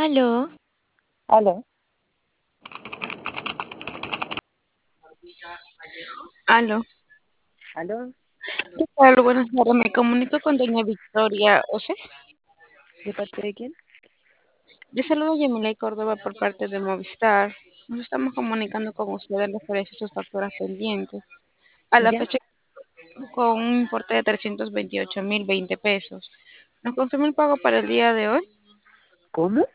Aló, Aló, aló. aló, ¿Qué tal? Buenas tardes. Me comunico con doña Victoria Ose. ¿de parte de quién? Yo saludo a Yamilay Córdoba por parte de Movistar. Nos estamos comunicando con usted en referencia a sus facturas pendientes. A la ¿Ya? fecha con un importe de 328.020 pesos. ¿Nos confirma el pago para el día de hoy? ¿Cómo?